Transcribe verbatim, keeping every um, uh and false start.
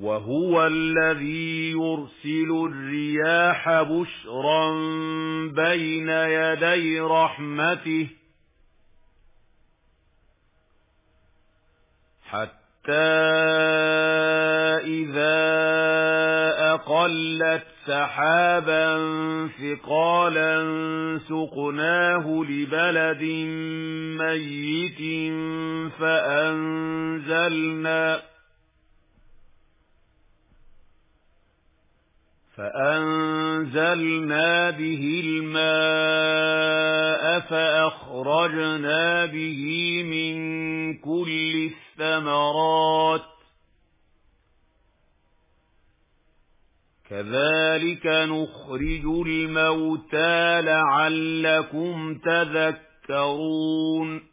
وهو الذي يرسل الرياح بشرا بين يدي رحمته حتى إذا أقلت سحابا ثقالا سقناه لبلد ميت فأنزلنا فأنزلنا به الماء فأخرجنا به من كل الثمرات كذلك نخرج الموتى لعلكم تذكرون